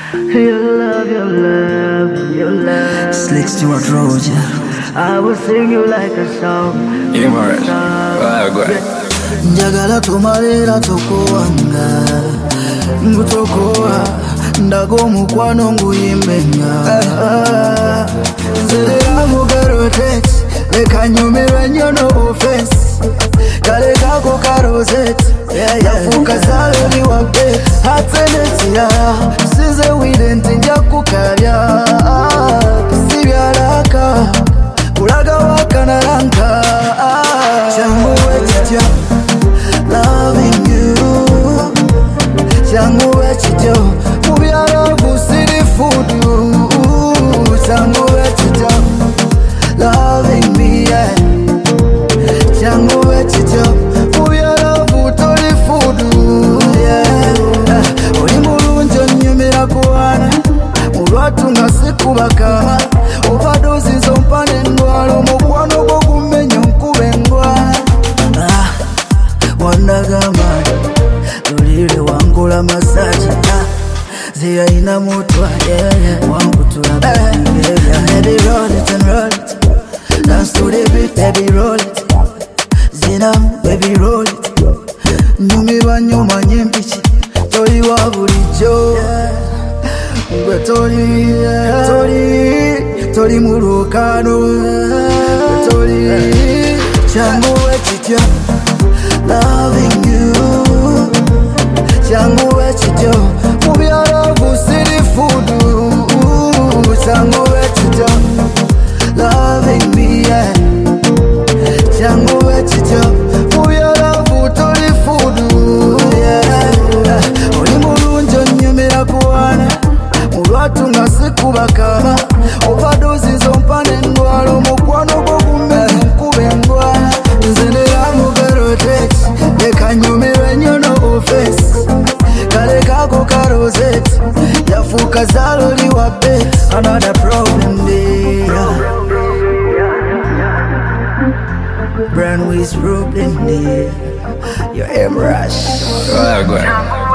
Your love, your love. Slick Stuart Roger. I will sing you like a song. Yeah, Morris. Njagala tumalira tokuwanga ngutokowa ndago mukwano nguyimbenga nzerera mugaroteti leka nyumirwe nnyo no offense kale kako karoseti yafuuka zaloli wabbe ate nekirala sinze wire nti nja kukabya sibyalaka kulaga wakanalanka kyanguwe kitya loving you changuwe kityo mubyaravu siri fudu changuwe kityo loving me yeah. changuwe kityo mubyaravu toli fudu yeah. oli mulungi onyumira kuwana mulwatu nga sikubaka overdose nzompa n'endwala omukwano gwo gumenya nkuba engwala wandagamba tulire wangula masaji ziyayina mutwa wankutula baby roll it and roll it dance to the beat baby roll it zina baby roll it nyumirwa nyuma nyempiki toli wa bulijjo gwe toli mu lukano toli kyanguwe kityo loving you changuwe kityo mubyaravu siri fudu changuwe kityo loving me yeah. changuwe kityo mubyaravu toli fudu yeah. oli mulungi onyumira kuwana mulwatu nga sikubakaba overdose zompa n'endwala omukwano gwo gumenya nkuba engwala nzenera mugaroteti leka nyumirwe nnyo no offense kale kako karoseti yafuuka zaloli wabbe another problem there brand with problem there your M rush